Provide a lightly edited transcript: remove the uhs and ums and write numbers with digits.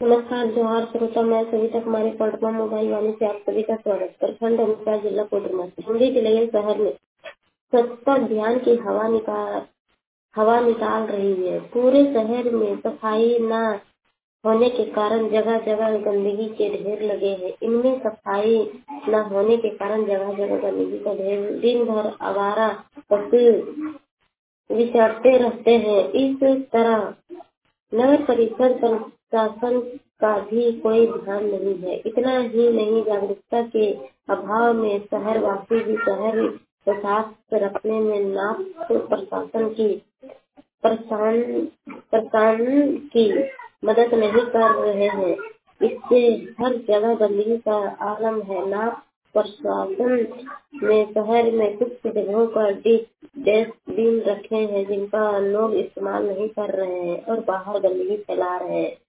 नमस्कार, जोहार श्रोता। मैं सविता कुमारी पटना मोबाइल वाणी से आप सभी का स्वागत। प्रखंड अमृता जिला कोडरमा हिंदी के शहर में स्वच्छता अभियान की हवा निकाल रही है। पूरे शहर में सफाई न होने के कारण जगह जगह गंदगी के ढेर लगे हैं। इनमें सफाई न होने के कारण जगह जगह गंदगी का ढेर, दिन भर आवारा पशु विचरते रहते हैं। इस तरह नगर परिषद प्रशासन का भी कोई ध्यान नहीं है। इतना ही नहीं, जागरूकता के अभाव में शहरवासी भी शहर को साफ रखने में नाप प्रशासन की मदद नहीं कर रहे हैं। इससे हर जगह गंदगी का आलम है। नाप प्रशासन ने शहर में कुछ जगहों पर डस्टबिन रखे हैं जिनका लोग इस्तेमाल नहीं कर रहे हैं और बाहर गंदगी फैला रहे हैं।